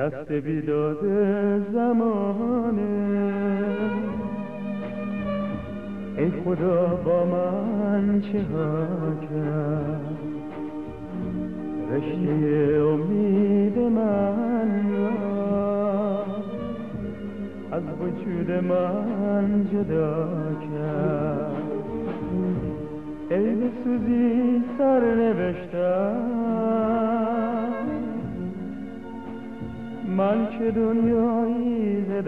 دست بیداد زمانه ای خدا با من چه ها کرد، رشته امید من را از وجود من جدا کرد. ای به سوزی سر نوشتم من که دنیایی ز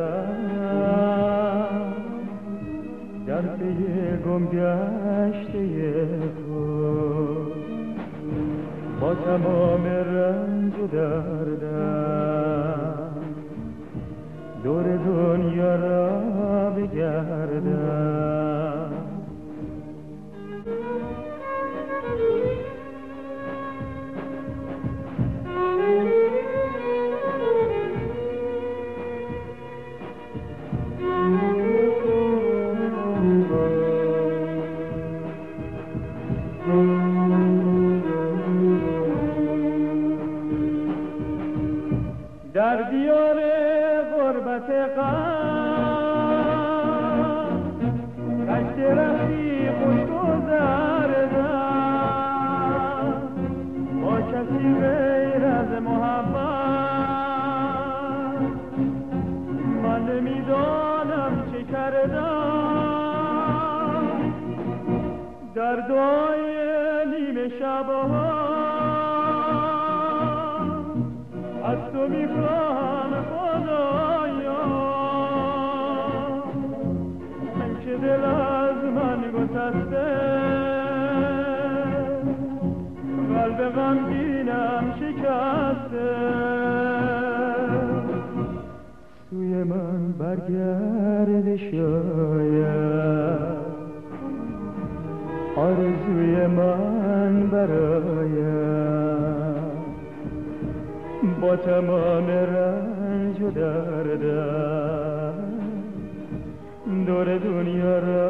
دردم، در پی گم گشته خود با تمام رنج و دردم دور دنیا را بگردم. در دیار غربت غم کشت رفتی خوش گذردم، با کسی غیر از محبت من نمیدانم چه کردم. در دعای نیمه شبها از تو میخوام خدایا، من که دل از من گسسته قلب غمگینم شکسته، سوی من برگرد شاید آرزوی من براید، با تمام رنج و دردم دور دنیا را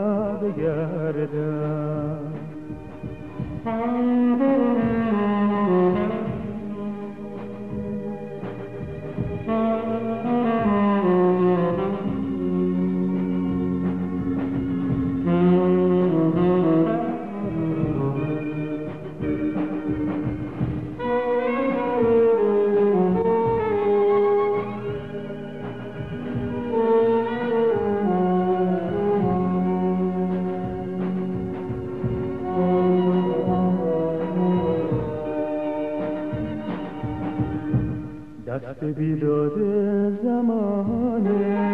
بگردم. دست بیداد زمانه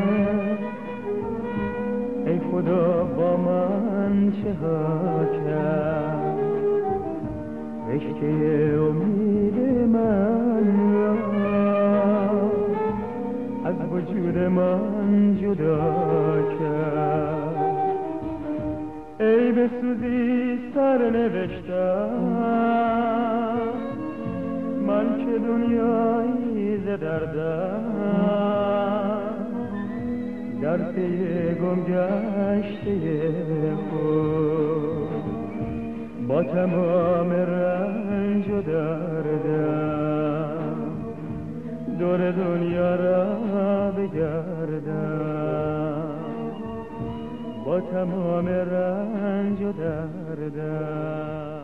ای خدا با من چه ها کرد، رشته امید من را از وجود من جدا کرد. ای به سوزی سر نوشتم من که دنیایی ز دردم، در پی گم گشته خود با تمام رنج و دردم دور دنیا را بگردم، با تمام رنج و دردم